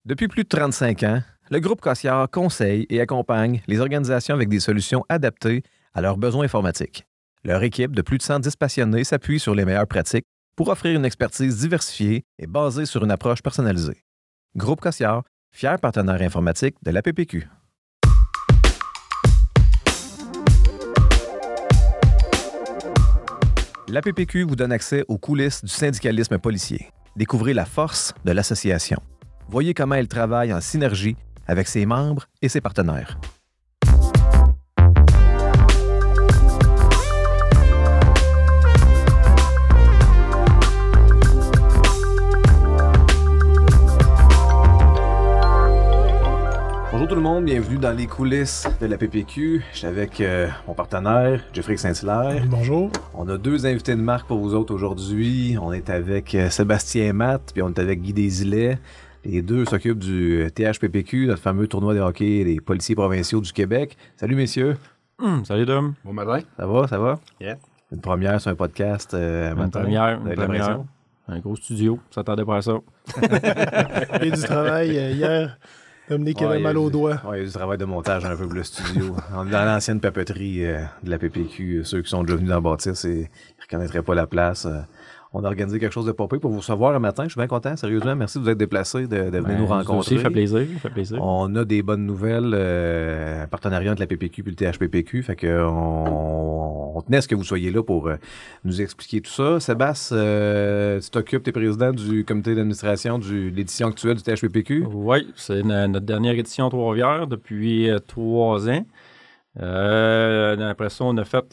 Depuis plus de 35 ans, le groupe Cossiard conseille et accompagne les organisations avec des solutions adaptées à leurs besoins informatiques. Leur équipe de plus de 110 passionnés s'appuie sur les meilleures pratiques pour offrir une expertise diversifiée et basée sur une approche personnalisée. Groupe Cossiard, fier partenaire informatique de l'APPQ. L'APPQ vous donne accès aux coulisses du syndicalisme policier. Découvrez la force de l'association. Voyez comment elle travaille en synergie avec ses membres et ses partenaires. Bonjour tout le monde, bienvenue dans les coulisses de la PPQ. Je suis avec mon partenaire, Jeffrey Saint-Hilaire. Bonjour. On a deux invités de marque pour vous autres aujourd'hui. On est avec Sébastien et Matt, puis on est avec Guy Desilets. Les deux s'occupent du THPPQ, notre fameux tournoi de hockey des policiers provinciaux du Québec. Salut messieurs. Salut Dom. Bon matin. Ça va, ça va? Yeah. Une première sur un podcast Une première. Un gros studio, on s'attendait pas à ça. Il y a du travail hier. Dominique avait mal aux doigts. Oui, il y a du travail de montage un peu pour le studio. On est dans l'ancienne papeterie de la PPQ. Ceux qui sont déjà venus dans le bâtisse, ils ne reconnaîtraient pas la place. On a organisé quelque chose de popé pour vous recevoir un matin. Je suis bien content, sérieusement. Merci de vous être déplacés, de venir nous rencontrer. Ça fait plaisir, On a des bonnes nouvelles, un partenariat entre la PPQ et le THPPQ. Fait que on tenait à ce que vous soyez là pour nous expliquer tout ça. Sébastien, tu t'occupes, t'es président du comité d'administration de l'édition actuelle du THPPQ? Oui, c'est notre dernière édition à Trois-Rivières depuis 3 ans. Après ça, on a fait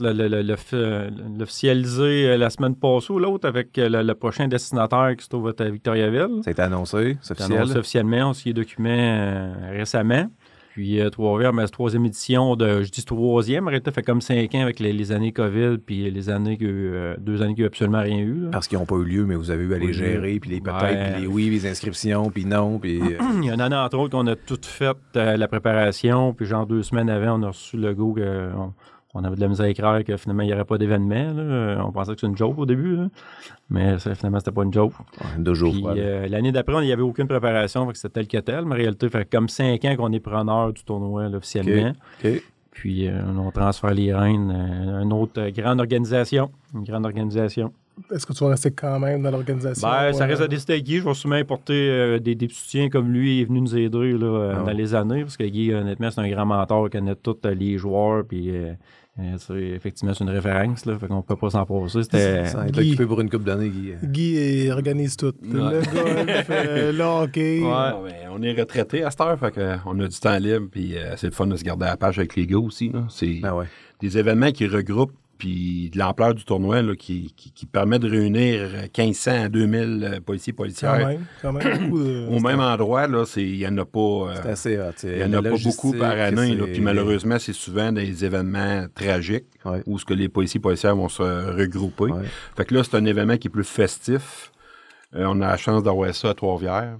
l'officialiser la semaine passée ou l'autre avec le prochain destinataire qui se trouve à Victoriaville. Ça a été annoncé, c'est officiel. C'est annoncé officiellement, on s'y est documenté récemment. Puis Trois-Rivières, mais c'est 3e édition je dis 3e, arrêtez, fait comme 5 ans avec les années COVID, puis les années 2 années qu'il n'y a absolument rien eu. Là. Parce qu'ils n'ont pas eu lieu, mais vous avez eu à les gérer, puis les peut-être, puis les oui, les inscriptions, puis non, puis... Il y a une année, entre autres, qu'on a tout fait la préparation, puis genre 2 semaines avant, on a reçu le go qu'on avait de la misère à écrire, que finalement, il n'y aurait pas d'événement. Là. On pensait que c'était une joke au début, là. Mais finalement, c'était pas une joke. 2 jours. Puis, l'année d'après, il n'y avait aucune préparation, fait que c'était tel que tel. Mais en réalité, fait comme 5 ans qu'on est preneur du tournoi là, officiellement. Okay. Puis, on transfère les rênes à une autre grande organisation. Une grande organisation. Est-ce que tu vas rester quand même dans l'organisation? Ça reste à décider avec Guy. Je vais sûrement apporter des soutiens comme lui est venu nous aider là, dans les années. Parce que Guy, honnêtement, c'est un grand mentor. Il connaît tous les joueurs. Puis, effectivement, c'est une référence. Là, fait qu'on ne peut pas s'en passer. Ça a été occupé pour une couple d'années, Guy. Guy organise tout. Le golf, le hockey. Ouais. On est retraité à cette heure. Fait qu'on a du temps libre. Puis c'est le fun de se garder à la page avec les gars aussi. Là. C'est des événements qui regroupent. Puis de l'ampleur du tournoi là, qui permet de réunir 1500 à 2000 policiers policières. Quand même. Au même endroit, il n'y en a pas. C'est assez hot. Il n'y en a pas beaucoup par année. Là, puis malheureusement, c'est souvent des événements tragiques où ce que les policiers policières vont se regrouper. Ouais. Fait que là, c'est un événement qui est plus festif. On a la chance d'avoir ça à Trois-Rivières.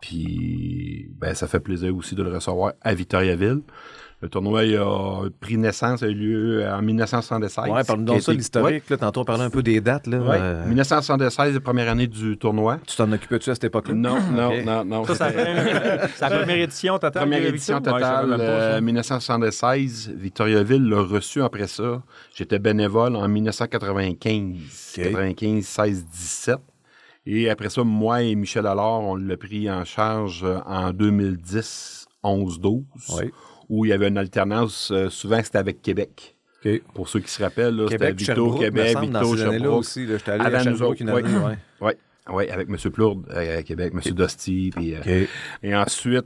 Puis ça fait plaisir aussi de le recevoir à Victoriaville. Le tournoi a pris naissance, a eu lieu en 1976. Oui, parle-nous donc ça, l'historique. Là, tantôt, on parlait un peu des dates. Là, 1976, la première année du tournoi. Tu t'en occupais-tu à cette époque-là? Non. Ça, c'est la première édition totale. Première édition totale, 1976. Victoriaville l'a reçu après ça. J'étais bénévole en 1995. 95, 16, 17. Et après ça, moi et Michel Allard, on l'a pris en charge en 2010, 11-12. Oui. Où il y avait une alternance, souvent c'était avec Québec. Okay. Pour ceux qui se rappellent, là, Québec, c'était Victo, Québec, Victo, Sherbrooke. Aussi, là, j'étais allé à Sherbrooke une année. Oui, avec M. Plourde à Québec, M. Dosti. Puis, et ensuite,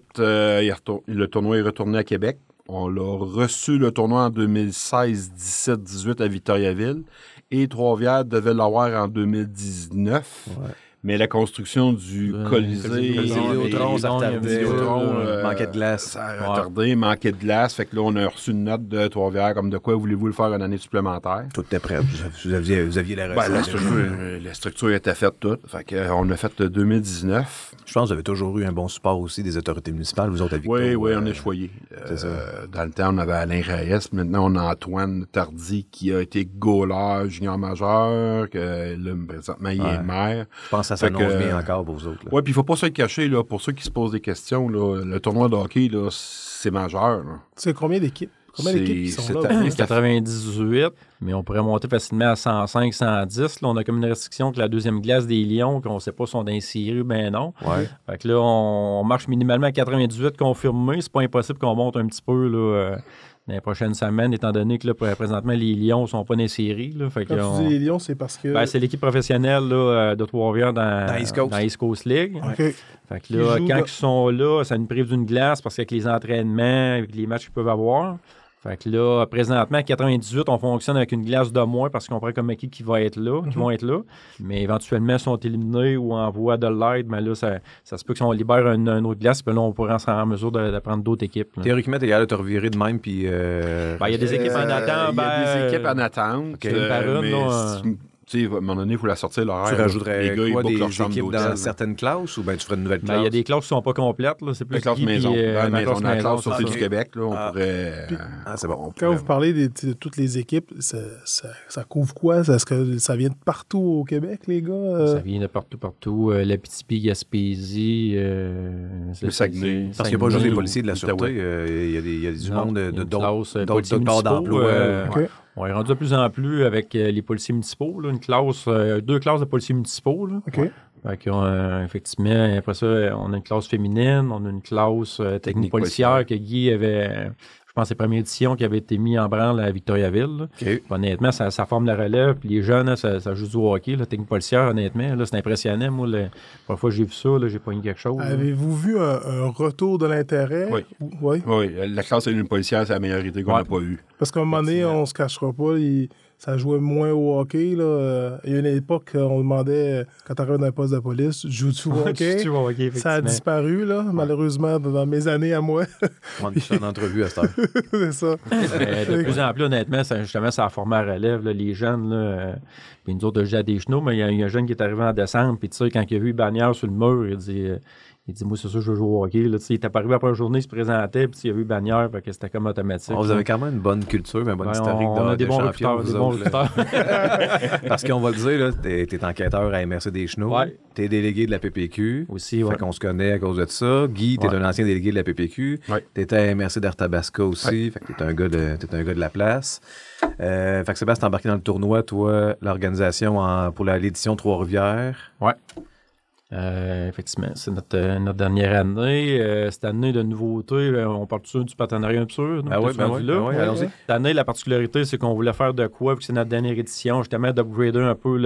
le tournoi est retourné à Québec. On l'a reçu, le tournoi, en 2016, 17, 18 à Victoriaville. Et Trois-Rivières devait l'avoir en 2019. Ouais. Mais la construction du Colisée... Vidéotron, ça a retardé. Manquait de glace. Ça a retardé, manquait de glace. Fait que là, on a reçu une note de Trois-Rivières comme de quoi voulez-vous le faire une année supplémentaire. Tout était prêt. Vous aviez la recette. La structure était faite toute. Fait qu'on a fait 2019. Je pense que vous avez toujours eu un bon support aussi des autorités municipales, vous autres à Victor. Oui, on est choyés. Dans le temps, on avait Alain Raes. Maintenant, on a Antoine Tardy qui a été goaler junior majeur, que là, présentement, il est maire. Je pense Ça s'annonce bien encore pour vous autres. Oui, puis il ne faut pas se cacher, là, pour ceux qui se posent des questions, là, le tournoi de hockey, là, c'est majeur. Là. C'est combien d'équipes? Combien d'équipes qui sont là? 98, mais on pourrait monter facilement à 105, 110. Là, on a comme une restriction que la deuxième glace des Lions, qu'on ne sait pas si on est inséré ou bien non. Ouais. Fait que là, on marche minimalement à 98 confirmés. C'est pas impossible qu'on monte un petit peu là, dans les prochaines semaines, étant donné que là, présentement, les Lions ne sont pas dans les séries. Là. Fait que Quand tu dis les Lions, c'est parce que... Ben, c'est l'équipe professionnelle là, de Trois-Rivières dans East Coast League. Okay. Fait que là, quand ils sont là, ça nous prive d'une glace parce qu'avec les entraînements, avec les matchs qu'ils peuvent avoir. Fait que là, présentement, à 98, on fonctionne avec une glace de moins parce qu'on prend comme équipe qui va être là, qui vont être là. Mais éventuellement, ils sont éliminés ou en voie de l'aide, mais là, ça se peut qu'on libère une autre glace, puis là, on pourrait être en mesure de prendre d'autres équipes. Là. Théoriquement, t'es capable de te revirer de même, puis... il y a des équipes en attente. Il y a des équipes en attente. Par une, mais là, tu sais, à un moment donné, il faut la sortir l'horaire. Tu rajouterais les gars, quoi, ils bookent des leur chambre équipes d'hôtel. dans certaines classes ou bien tu ferais une nouvelle classe? Il y a des classes qui ne sont pas complètes. Là. C'est plus la classe maison. La classe Sûreté du ça. Québec, là, on pourrait... c'est bon. Quand vous parlez de toutes les équipes, ça couvre quoi? Est-ce que ça vient de partout au Québec, les gars? Ça vient de partout. L'Abitibi, Gaspésie, le Saguenay. Parce qu'il n'y a pas juste les policiers de la Sûreté. Il y a du monde d'autres parts d'emploi. On est rendu de plus en plus avec les policiers municipaux. Là, deux classes de policiers municipaux. Là. OK. Fait effectivement, après ça, on a une classe féminine, on a une classe technique policière que Guy avait... Je pense que c'est la première édition qui avait été mise en branle à Victoriaville. Okay. Honnêtement, ça forme la relève. Puis les jeunes, là, ça joue du hockey. La technique policière, honnêtement, là, c'est impressionnant. Moi, la première fois que j'ai vu ça, là, j'ai pogné quelque chose. Avez-vous vu un retour de l'intérêt? Oui. Oui, la classe technique policière, c'est la meilleure idée qu'on n'a pas eue. Parce qu'à un moment donné, on se cachera pas, ça jouait moins au hockey. Là. Il y a une époque, on demandait, quand tu arrives dans un poste de police, joues-tu au hockey? Ça a disparu, là, malheureusement, dans mes années à moi. On a fait une entrevue à cette heure. C'est ça. De plus en plus, honnêtement, ça a formé à relève. Là, les jeunes, là, puis nous autres, j'ai à des genoux, mais il y a un jeune qui est arrivé en décembre, puis tu sais, quand il a vu bannière sur le mur, il dit, moi, c'est ça, je veux jouer au hockey. Là, il était pas arrivé après une journée, il se présentait, puis il a vu bannière, fait que c'était comme automatique. Vous avez quand même une bonne culture, un bon historique on a des bons recruteurs. Parce qu'on va le dire, là, t'es enquêteur à MRC des Chenaux. Ouais. T'es délégué de la PPQ. Aussi, ouais. Fait qu'on se connaît à cause de ça. Guy, t'es un ancien délégué de la PPQ. Ouais. T'étais à MRC d'Arthabasca aussi. Ouais. Fait que t'es un gars de la place. Fait que Sébastien, t'es embarqué dans le tournoi, toi, l'organisation pour l'édition Trois-Rivières. Ouais. Effectivement, c'est notre dernière année. Cette année de nouveauté, on parle du partenariat un peu. Allons-y. Cette année, la particularité, c'est qu'on voulait faire de quoi, puis c'est notre dernière édition, justement, d'upgrader un peu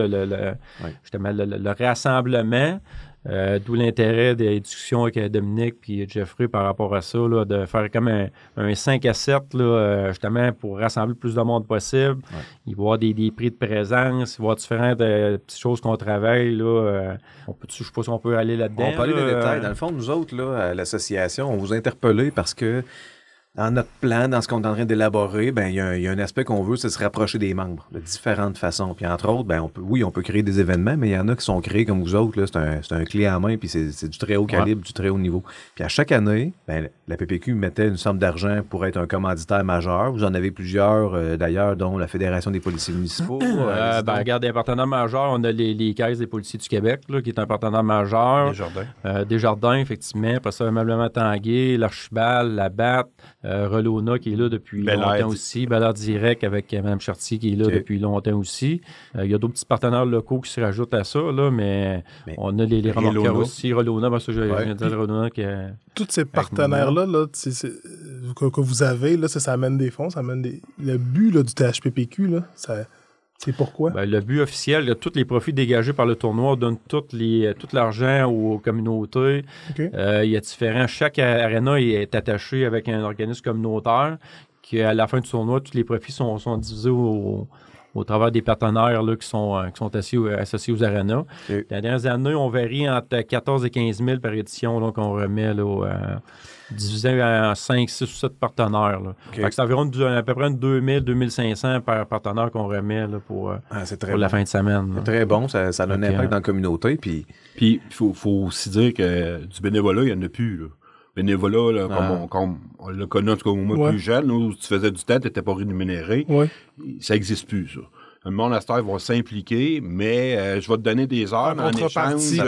le rassemblement. D'où l'intérêt des discussions avec Dominique et Jeffrey par rapport à ça, là, de faire comme un 5 à 7, là, justement, pour rassembler le plus de monde possible. Ouais. Il va y avoir des prix de présence, il va y avoir différentes petites choses qu'on travaille. Là, je ne sais pas si on peut aller là-dedans. On peut aller dans les détails. Dans le fond, nous autres, là, à l'association, on vous a interpellé parce que dans notre plan, dans ce qu'on est en train d'élaborer, ben il y a un aspect qu'on veut, c'est se rapprocher des membres de différentes façons. Puis entre autres, ben on peut créer des événements, mais il y en a qui sont créés comme vous autres. Là, c'est un clé en main, puis c'est du très haut calibre, du très haut niveau. Puis à chaque année, ben, la PPQ mettait une somme d'argent pour être un commanditaire majeur. Vous en avez plusieurs, d'ailleurs, dont la Fédération des policiers municipaux. Regarde, un partenaire majeur, on a les caisses des policiers du Québec, là, qui est un partenaire majeur. Desjardins, effectivement. Après ça, aimablement Tanguay, l'Archibald, la BAT. Relona qui est là depuis longtemps aussi. Bel-Air Direct avec Mme Chartier qui est là depuis longtemps aussi. Il y a d'autres petits partenaires locaux qui se rajoutent à ça, là, mais on a les remorqueurs aussi. Relona, parce que je viens de dire Relona. Tous ces partenaires-là que vous avez, là, ça amène des fonds, ça amène le but là, du THPPQ, là, c'est pourquoi? Ben, le but officiel, tous les profits dégagés par le tournoi donnent tout l'argent aux communautés. Okay. Il y a différents... Chaque aréna est attaché avec un organisme communautaire qui, à la fin du tournoi, tous les profits sont divisés au travers des partenaires là, qui sont associés aux arénas. Okay. Les dernières années, on varie entre 14 et 15 000 par édition là, qu'on remet là, divisé en 5, 6 ou 7 partenaires. Là. Okay. C'est environ à peu près 2000, 2500 par partenaire qu'on remet là, pour la fin de semaine. C'est très bon, ça a un impact dans la communauté. Puis il faut aussi dire que du bénévolat, il n'y en a plus. Là. Bénévolat, là, comme on l'a connu, en tout cas, moi plus jeune, où tu faisais du temps, tu n'étais pas rémunéré. Ouais. Ça n'existe plus, ça. Le monde à cette heure va s'impliquer, mais je vais te donner des heures, mais en échange, je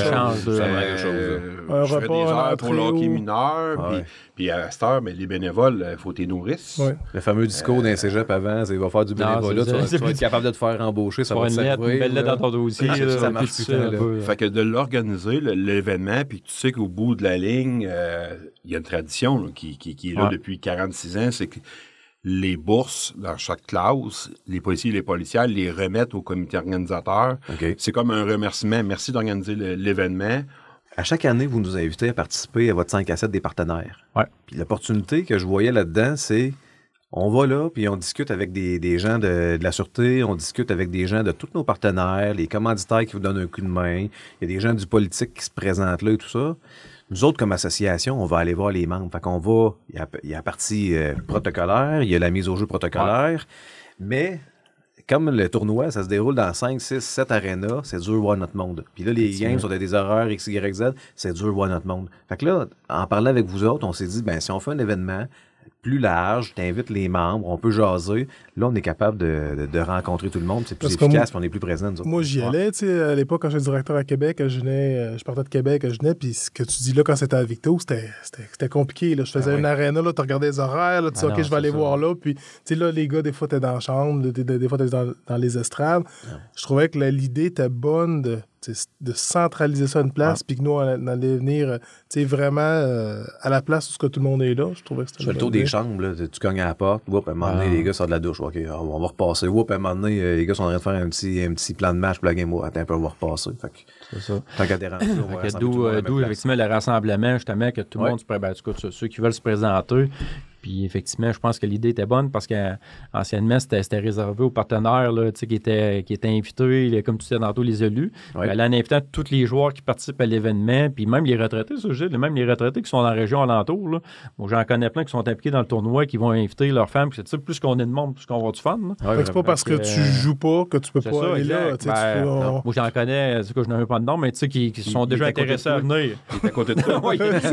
fais des heures pour l'hockey mineur, puis à cette heure, les bénévoles, il faut tes nourrices. Ouais. Le fameux discours d'un cégep avant, c'est « va faire du bénévolat, tu vas être capable de te faire embaucher, ça va te servir. » Une belle lettre dans ton dossier, ça marche tout le temps. Fait que de l'organiser, l'événement, puis tu sais qu'au bout de la ligne, il y a une tradition là, qui est là depuis 46 ans, c'est que les bourses dans chaque classe, les policiers et les policières les remettent au comité organisateur. Okay. C'est comme un remerciement. Merci d'organiser l'événement. À chaque année, vous nous invitez à participer à votre 5 à 7 des partenaires. Ouais. Puis l'opportunité que je voyais là-dedans, c'est on va là, puis on discute avec des gens de la Sûreté, on discute avec des gens de tous nos partenaires, les commanditaires qui vous donnent un coup de main, il y a des gens du politique qui se présentent là et tout ça. Nous autres, comme association, on va aller voir les membres. Fait qu'on va, il y a la partie protocolaire, il y a la mise au jeu protocolaire, mais comme le tournoi, ça se déroule dans 5, 6, 7 arénas, c'est dur de voir notre monde. Puis là, les games sont des horaires X, Y, Z, c'est dur de voir notre monde. Fait que là, en parlant avec vous autres, on s'est dit, si on fait un événement plus large, t'invites les membres, on peut jaser. Là, on est capable de rencontrer tout le monde. C'est plus efficace, puis on est plus présent. Moi, j'y allais, tu sais, à l'époque, quand j'étais directeur à Québec, je partais de Québec, je venais, puis ce que tu dis là, quand c'était à Victo, c'était compliqué. Là. Je faisais une aréna, là, tu regardais les horaires, là, tu dis, OK, je vais aller voir là. Puis, tu sais, là, les gars, des fois, t'es dans la chambre, des fois, t'es dans les estrades. Je trouvais que l'idée était bonne de centraliser ça à une place, puis que nous, on allait venir vraiment à la place où ce que tout le monde est là. Je trouvais que c'était je fais le tour des chambres, là, tu cognes à la porte, à un moment donné, les gars sortent de la douche, OK, on va repasser. À un moment donné, les gars sont en train de faire un petit plan de match pour la game. Attends un peu, on va repasser. Fait que, c'est ça. Tant qu'à déranger, on va d'où effectivement, le rassemblement, justement, que tout le monde, ceux qui veulent se présenter. Puis effectivement, je pense que l'idée était bonne parce qu'anciennement, c'était réservé aux partenaires là, qui étaient invités, comme tu disais tantôt, les élus. Oui. En invitant tous les joueurs qui participent à l'événement, puis même les retraités, même les retraités qui sont dans la région alentour. Là. Bon, j'en connais plein qui sont impliqués dans le tournoi, qui vont inviter leurs femmes. Puis, plus qu'on est de monde, plus qu'on va avoir du fun. C'est pas parce que tu joues pas que tu peux pas aller là. Moi, j'en connais, je n'en ai pas de nom, mais qui sont déjà intéressés à venir. Il est à côté de toi.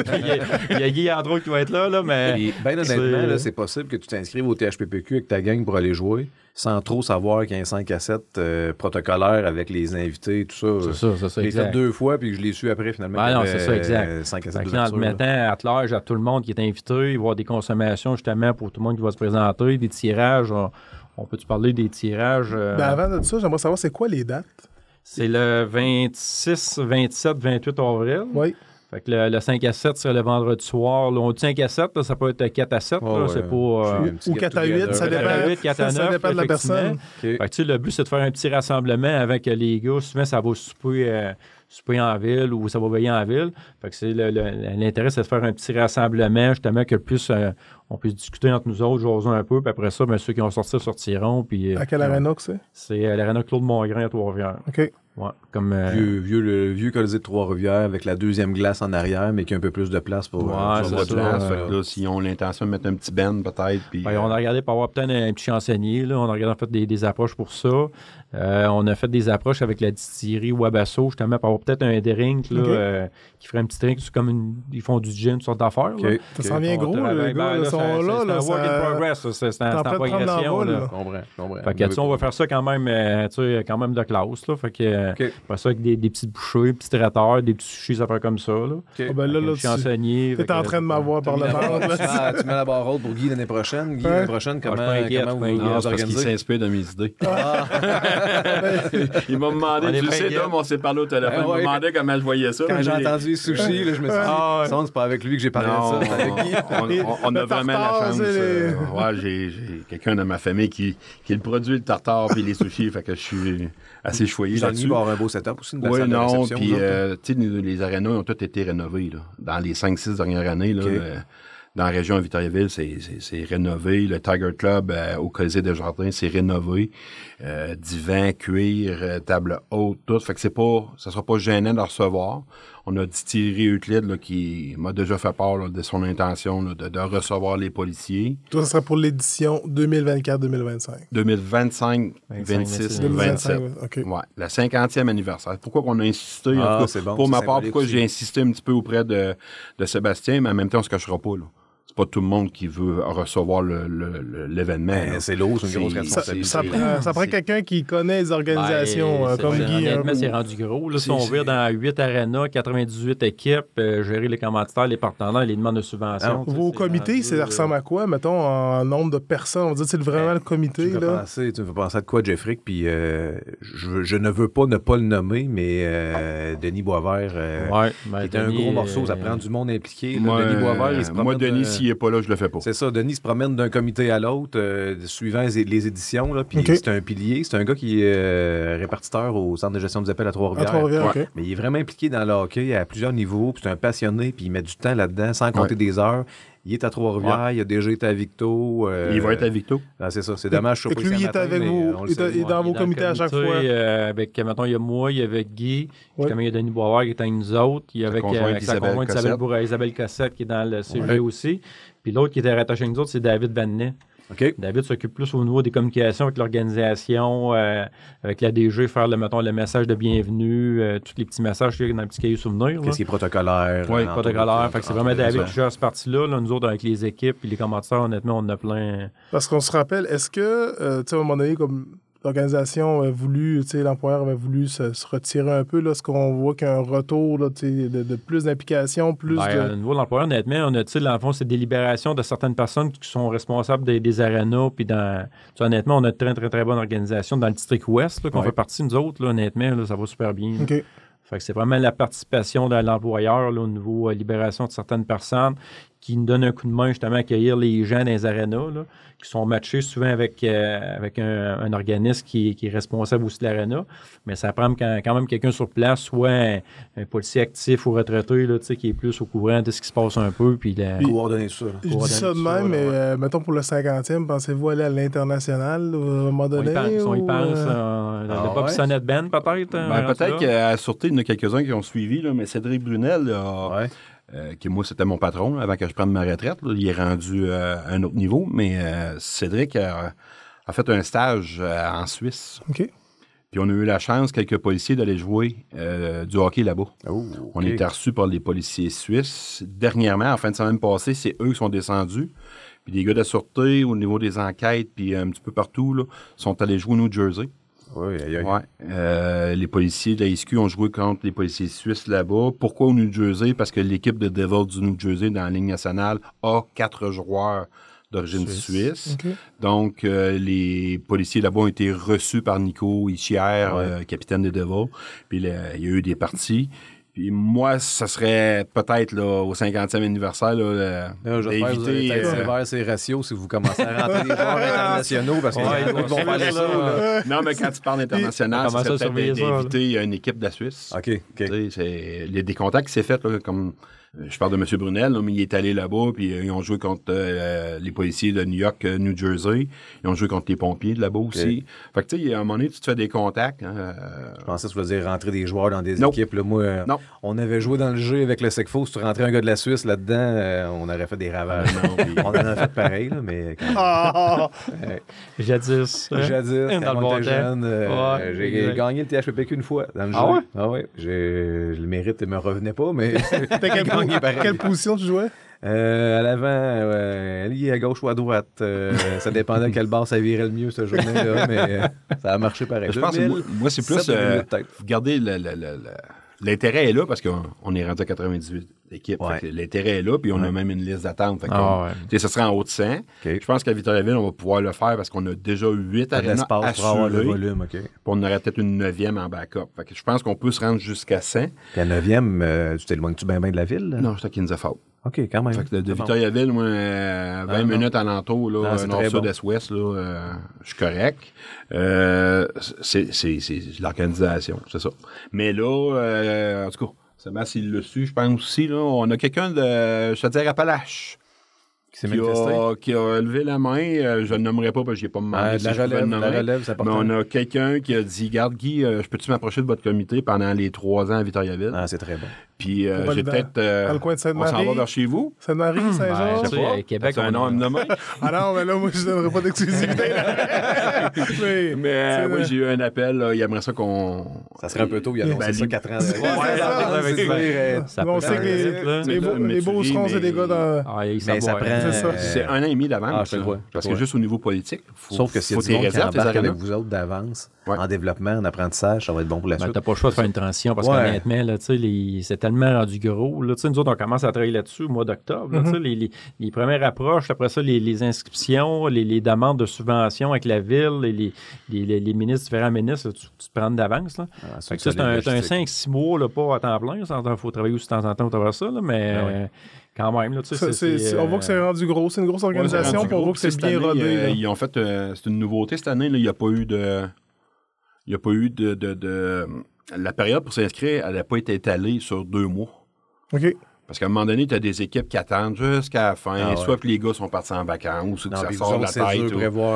Il y a Guy Andreau qui va être là, mais... Là, c'est possible que tu t'inscrives au THPPQ avec ta gang pour aller jouer sans trop savoir qu'il y a un 5 à 7 protocolaire avec les invités et tout ça. C'est ça, je l'ai fait 2 fois puis je l'ai su après finalement. Non, c'est ça, exact. 5 à 7 en mettant à l'âge à tout le monde qui est invité, il va y avoir des consommations justement pour tout le monde qui va se présenter, des tirages. On peut-tu parler des tirages? Avant de ça, j'aimerais savoir c'est quoi les dates? C'est le 26, 27, 28 avril. Oui. Fait que le 5 à 7 serait le vendredi soir. Là, on dit 5 à 7, là, ça peut être 4 à 7. Là, c'est pas, ou 4 à 8, ça dépend, 4 à 8, 4 à 9, ça dépend de la personne. Okay. Fait que, le but, c'est de faire un petit rassemblement avec les gars. Souvent, ça va souper en ville ou ça va veiller en ville. Fait que l'intérêt, c'est de faire un petit rassemblement, justement, que plus on puisse discuter entre nous autres, jaser un peu, puis après ça, ceux qui vont sortir sortiront. Puis, à quelle aréna que c'est? C'est à l'aréna Claude-Mongrain à Trois-Rivières. OK. Ouais, comme le vieux Colisée de Trois-Rivières avec la deuxième glace en arrière, mais qui a un peu plus de place pour de place. Fait que là, s'ils ont l'intention de mettre un petit band, peut-être. Puis, on a regardé pour avoir peut-être un petit chansonnier. Là. On a regardé en fait des approches pour ça. On a fait des approches avec la distillerie Wabasso, justement, pour avoir peut-être un drink là, qui ferait un petit drink. C'est comme ils font du gin, une sorte d'affaire. Ça s'en vient gros, les gars. Ils sont là. C'est un work in progress. C'est en progression. Fait que on va faire ça quand même de classe. Là. Fait que après ça, avec des petites bouchées, des petits traiteurs, des petits sushis, ça fait comme ça. Là. T'es en train de m'avoir par le ventre. Tu mets la barre haute pour Guy l'année prochaine. Guy, l'année prochaine, comment vous parce qu'il s'inspire de mes idées. Il m'a demandé, tu sais, Dom, on s'est parlé au téléphone, il m'a demandé comment je voyais ça. Quand j'ai entendu les sushis, je me suis dit, c'est pas avec lui que j'ai parlé de ça, c'est avec Guy. On a vraiment la chance. J'ai quelqu'un de ma famille qui le produit, le tartare puis les sushis, fait que je suis assez choyé là-dessus. Il va avoir un beau setup aussi, une belle salle de réception. Oui, non, puis les arénas ont tous été rénovés là, dans les 5-6 dernières années. Là, dans la région de Victoriaville, c'est rénové. Le Tiger Club au Colisée des Jardins, c'est rénové. Divan, cuir, table haute, tout. Fait que ça sera pas gênant de recevoir. On a Thierry Euclide là, qui m'a déjà fait part là, de son intention là, de recevoir les policiers. Toi, ça sera pour l'édition 2024-2025. 2025, 26, 27. Okay. Ouais, le 50e anniversaire. Pourquoi qu'on a insisté? C'est bon, pour ma part, pourquoi j'ai insisté un petit peu auprès de Sébastien, mais en même temps, on se cachera pas. Là. c'est pas tout le monde qui veut recevoir l'événement. C'est lourd, c'est une grosse responsabilité. Ça prend quelqu'un qui connaît les organisations, comme Guy. Honnêtement, c'est rendu gros. Là, si on vire dans 8 arénas, 98 équipes, gérer les commanditaires, les partenaires, les demandes de subventions. Vos comités, ça ressemble à quoi, mettons, en nombre de personnes? On va dire, c'est vraiment le comité. Tu me fais penser à quoi, Jeffrey? Puis je ne veux pas ne pas le nommer, mais Denis Boisvert, qui était un gros morceau, ça prend du monde impliqué. Denis Boisvert, il se promène... Moi, Denis, s'il n'est pas là, je le fais pas. C'est ça, Denis se promène d'un comité à l'autre, suivant les éditions, là, puis c'est un pilier. C'est un gars qui est répartiteur au centre de gestion des appels à Trois-Rivières. Mais il est vraiment impliqué dans le hockey à plusieurs niveaux, puis c'est un passionné, puis il met du temps là-dedans, sans compter des heures. Il est à Trois-Rivières, il a déjà été à Victo. Il va être à Victo. C'est ça, c'est dommage. Lui, il est avec vous, il est dans vos comités à chaque fois. Mettons, il y a moi, il y a avec Guy, il y a Denis Boisvert qui est avec nous autres, il y a avec sa conjointe Isabelle Cossette qui est dans le CG aussi. Puis l'autre qui était rattaché à nous autres, c'est David Vanet. Okay. David s'occupe plus au niveau des communications avec l'organisation, avec la DG, faire le message de bienvenue, tous les petits messages qu'il y a dans le petit cahier souvenir. Qu'est-ce qui est protocolaire? Oui, protocolaire. Fait que c'est vraiment David qui gère cette partie-là. Là, nous autres, avec les équipes et les commentateurs, honnêtement, on en a plein. Parce qu'on se rappelle, est-ce que, tu sais, à un moment donné, comme l'organisation a voulu, tu sais, l'employeur avait voulu se retirer un peu, là, est-ce qu'on voit qu'il y a un retour là, de plus d'implication, plus Au niveau de l'employeur, honnêtement, on a, tu sais, dans le fond, c'est des libérations de certaines personnes qui sont responsables des arénas, puis honnêtement, on a une très, très, très bonne organisation dans le district ouest, là, qu'on fait partie, nous autres, là, honnêtement, là, ça va super bien. OK. Fait que c'est vraiment la participation de l'employeur là, au niveau libération de certaines personnes qui nous donne un coup de main justement à accueillir les gens dans les arénas, là, qui sont matchés souvent avec un organisme qui est responsable aussi de l'aréna. Mais ça prend quand même quelqu'un sur place, soit un policier actif ou retraité là, qui est plus au courant de ce qui se passe un peu. Puis coordonner ça. Je dis ça de même, mais mettons pour le 50e, pensez-vous aller à l'international à un moment donné? Ils pensent. Le Bob Sonnette Band peut-être? Peut-être qu'à la Sûreté, il y en a quelques-uns qui ont suivi, là, mais Cédric Brunel qui moi c'était mon patron avant que je prenne ma retraite. Là. Il est rendu à un autre niveau, mais Cédric a fait un stage en Suisse. OK. Puis on a eu la chance, quelques policiers, d'aller jouer du hockey là-bas. Oh, okay. On était reçus par les policiers suisses. Dernièrement, en fin de semaine passée, c'est eux qui sont descendus. Puis des gars de la Sûreté, au niveau des enquêtes, puis un petit peu partout, là, sont allés jouer au New Jersey. Oui, les policiers de la SQ ont joué contre les policiers suisses là-bas. Pourquoi au New Jersey? Parce que l'équipe de Devils du New Jersey dans la Ligue nationale a 4 joueurs d'origine suisse. Okay. Donc, les policiers là-bas ont été reçus par Nico Hischier, capitaine des Devils. Puis il y a eu des parties. Puis moi, ça serait peut-être là, au 50e anniversaire d'éviter... vers ces ratios si vous commencez à rentrer des joueurs internationaux parce qu'ils vont faire ça. Non, mais quand tu parles international, ça serait peut-être d'éviter une équipe de la Suisse. OK. Il y a des contacts qui s'est fait, là, comme... Je parle de M. Brunel, là, mais il est allé là-bas, puis ils ont joué contre les policiers de New York, New Jersey. Ils ont joué contre les pompiers de là-bas aussi. Fait que, tu sais, à un moment donné, tu te fais des contacts. Je pensais que tu voulais dire rentrer des joueurs dans des équipes. Là, moi, on avait joué dans le jeu avec le Secfo. Si tu rentrais un gars de la Suisse là-dedans, on aurait fait des ravages. On en a fait pareil, là, mais... Jadis. Quand on était jeune, j'ai gagné le THPPQ une fois dans le jeu. Ah ouais? Le mérite ne me revenait pas, mais... Quelle position tu jouais? À l'avant, allié à gauche ou à droite. Ça dépendait quel bar ça virait le mieux cette journée-là, mais ça a marché pareil. Je pense que moi, c'est plus... regardez, l'intérêt est là parce qu'on est rendu à 98 équipes. L'intérêt est là, puis on a même une liste d'attente. Ça serait en haut de 100. Okay. Je pense qu'à Victoriaville, on va pouvoir le faire parce qu'on a déjà 8 arénas assurées. Pour avoir le volume, Puis on aurait peut-être une 9e en backup. Fait que je pense qu'on peut se rendre jusqu'à 100. Puis la 9e, tu t'éloignes-tu bien de la ville? Là? Non, je suis à Kinzaford. OK, quand même. Fait que de Victoriaville, moi, 20 minutes alentour, là, nord-sud, est-ouest, là, je suis correct. C'est l'organisation, c'est ça. Mais là, en tout cas, Sébastien, il l'a su, je pense aussi, là, on a quelqu'un de, je te dirais, Appalaches. Qui a levé la main, je ne le nommerai pas parce que je n'ai pas demandé si je pouvais le nommer. Mais on a quelqu'un qui a dit, garde Guy, je peux-tu m'approcher de votre comité pendant les 3 ans à Victoriaville? Ah, c'est très bon. Puis j'ai peut-être... dans le coin de Sainte-Marie. On s'en va vers chez vous? Sainte-Marie, Saint-Georges? Je sais pas. Québec, c'est un nom à me nommer? Ah non, mais là, moi, je ne donnerai pas d'exclusivité. mais moi, j'ai eu un appel. Là, il aimerait ça qu'on... Ça serait un peu tôt, il y a ça 4 ans. On sait que les beaux seront, c'est des gars dans... Mais ça prend... C'est 1 an et demi d'avance. Parce que juste au niveau politique, sauf que si il y a du monde qui embarque avec vous autres d'avance, en développement, en apprentissage, ça va être bon pour la suite. T'as pas le choix de faire une transition parce qu'honnêtement, là, c'est tellement rendu gros. Là, nous autres, on commence à travailler là-dessus au mois d'octobre. Les premières approches, après ça, les inscriptions, les demandes de subventions avec la ville, les ministres, différents ministres, tu te prends d'avance. C'est un 5-6 mois, là, pas à temps plein. Il faut travailler aussi de temps en temps au travers ça, là, mais... Quand même, là, on voit que c'est rendu gros. C'est une grosse organisation, puis on voit que c'est bien rodé. Ils ont fait... c'est une nouveauté cette année. Là, il n'y a pas eu de... La période pour s'inscrire, elle n'a pas été étalée sur 2 mois. OK. Parce qu'à un moment donné, tu as des équipes qui attendent jusqu'à la fin, soit que les gars sont partis en vacances, ou que ça sort de la tête.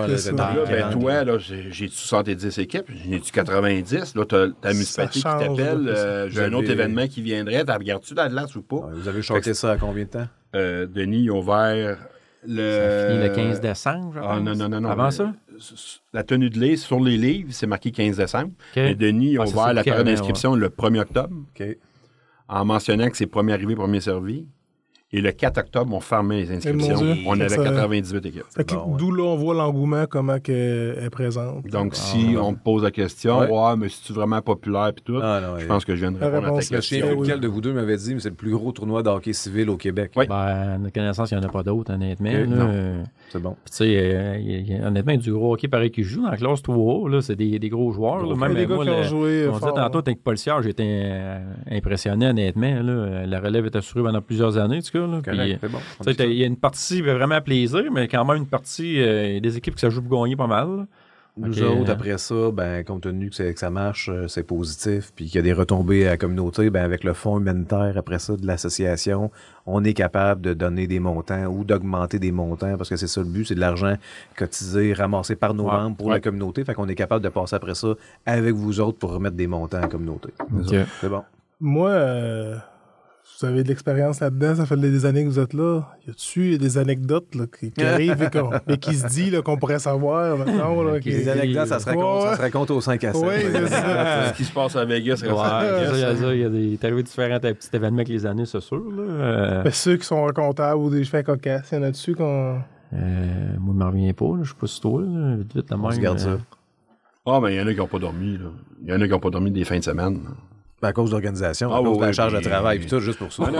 Toi, là, j'ai 70 équipes, j'en ai-tu 90? Là, tu as la municipalité qui t'appelle, j'ai un autre événement qui viendrait, regardes-tu dans glace ou pas? Vous avez chanté ça à combien de temps? Denis, ils ont ouvert Ça finit le 15 décembre, je pense. Non. Avant ça? La tenue de livre, sur les livres, c'est marqué 15 décembre. Okay. Et Denis, ils ont ouvert la période d'inscription le 1er octobre. Okay. En mentionnant que c'est premier arrivé, premier servi. Et le 4 octobre, on fermait les inscriptions. On avait 98 équipes. D'où là, on voit l'engouement, comment elle est présente. Donc, si on me pose la question, mais si tu es vraiment populaire et tout, je pense que je viens de répondre à ta question. Je me souviens plus lequel de vous deux m'avait dit, mais c'est le plus gros tournoi de hockey civil au Québec. Oui. À notre connaissance, il n'y en a pas d'autres, honnêtement. C'est bon. Tu sais, honnêtement, il y a du gros hockey pareil qui joue dans la classe 3A. Là, c'est des gros joueurs. Là. Même des gars qui ont joué. On disait tantôt, avec Paul Siard, j'étais impressionné, honnêtement. Là. La relève est assurée pendant plusieurs années, en tout cas. Là. Puis, il y a une partie vraiment à plaisir, mais quand même une partie des équipes qui ça joue pour gagner pas mal. Là. Nous autres, après ça, compte tenu que ça marche, c'est positif, puis qu'il y a des retombées à la communauté, avec le fonds humanitaire, après ça, de l'association, on est capable de donner des montants ou d'augmenter des montants, parce que c'est ça le but, c'est de l'argent cotisé, ramassé par nos membres pour la communauté, fait qu'on est capable de passer après ça avec vous autres pour remettre des montants à la communauté. C'est bon. Moi... Vous avez de l'expérience là-dedans, ça fait des années que vous êtes là. Y a-tu des anecdotes là, qui arrivent et qui se dit là, qu'on pourrait savoir maintenant? Là, les anecdotes, ça se raconte au 5 à 7. Oui, c'est ça. Ce qui se passe à Vegas, c'est il y a des arrivé différents petits événements avec les années, c'est sûr. Là. Ceux qui sont racontables ou des faits cocasses, y en a-tu qu'on... moi, je m'en reviens pas. Là. Je sais pas si toi, vite la même. On se garde ça. Mais il y en a qui n'ont pas dormi. Il y en a qui n'ont pas dormi des fins de semaine. À cause d'organisation, à cause de la charge de travail, puis tout, juste pour ça. Non.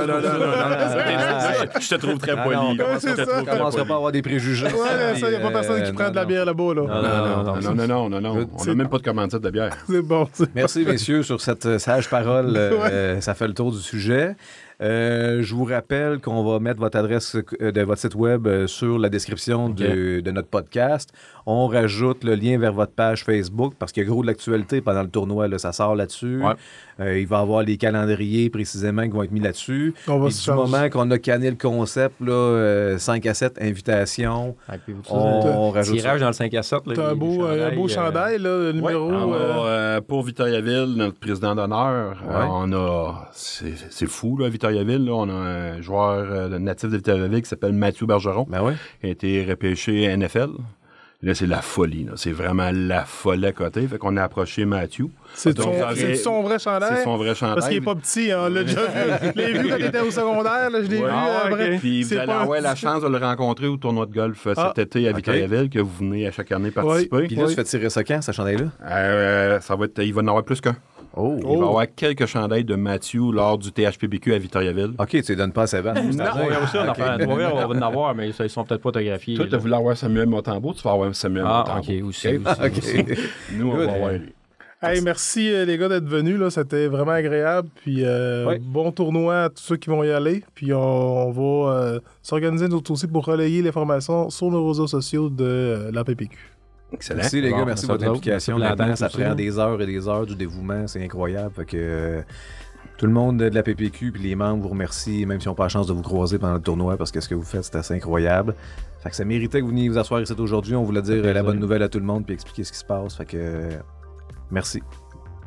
Je te trouve très poli. On commencera pas à avoir des préjugés. Ouais, ça, il n'y a pas personne qui prend de la bière là-bas. Non. On n'a même pas de commandite de bière. C'est bon. Merci, messieurs, sur cette sage parole. Ça fait le tour du sujet. Je vous rappelle qu'on va mettre votre adresse de votre site web sur la description de notre podcast. On rajoute le lien vers votre page Facebook parce qu'il y a gros de l'actualité pendant le tournoi. Là, ça sort là-dessus. Il va y avoir les calendriers précisément qui vont être mis là-dessus. Du moment qu'on a canné le concept, là, 5 à 7 invitations, on rajoute tirage dans le 5 à 7. Tu as un beau chandail, là, le numéro. Pour Victoriaville, notre président d'honneur, on a... C'est fou, là, Victoriaville. Là, on a un joueur natif de Victoriaville qui s'appelle Mathieu Bergeron, qui a été repêché à NFL. Là, c'est la folie. Là. C'est vraiment la folie à côté. Fait qu'on a approché Mathieu. C'est son vrai chandail? C'est son vrai chandail. Parce qu'il n'est pas petit. On l'a déjà vu. Je l'ai vu quand il était au secondaire. Là, je l'ai vu. Après. Puis vous allez avoir la chance de le rencontrer au tournoi de golf cet été à Victoriaville, que vous venez à chaque année participer. Puis là, tu fais tirer ça quand, ce chandail-là? Il va en avoir plus qu'un. Il va y avoir quelques chandails de Mathieu lors du THPBQ à Victoriaville. OK, tu ne donnes pas à Sébastien. Non, on va en avoir, mais ils sont peut-être pas photographiés. Toi, tu as voulu avoir Samuel Montembeau, tu vas avoir Samuel Montembeau. OK, aussi. Nous, on va avoir lui. Hey, merci les gars d'être venus. Là. C'était vraiment agréable. Puis bon tournoi à tous ceux qui vont y aller. Puis on va s'organiser nous aussi pour relayer l'information sur nos réseaux sociaux de la PPQ. Excellent. Merci les gars, merci de votre implication là-dedans. Ça prend des heures et des heures du dévouement, c'est incroyable. Fait que tout le monde de la PPQ puis les membres vous remercient, même s'ils n'ont pas la chance de vous croiser pendant le tournoi, parce que ce que vous faites, c'est assez incroyable. Fait que ça méritait que vous veniez vous asseoir ici aujourd'hui. On voulait dire la bonne nouvelle à tout le monde puis expliquer ce qui se passe. Fait que merci.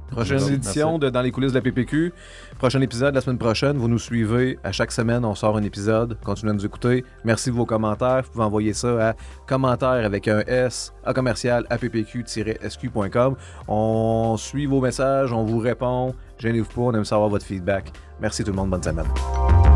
Prochaine édition de Dans les coulisses de la PPQ. Prochain épisode la semaine prochaine. Vous nous suivez. À chaque semaine, on sort un épisode. Continuez à nous écouter. Merci de vos commentaires. Vous pouvez envoyer ça à commentaires avec un S à commercial@ppq-sq.com. On suit vos messages, on vous répond. Gênez-vous pas, on aime savoir votre feedback. Merci tout le monde. Bonne semaine.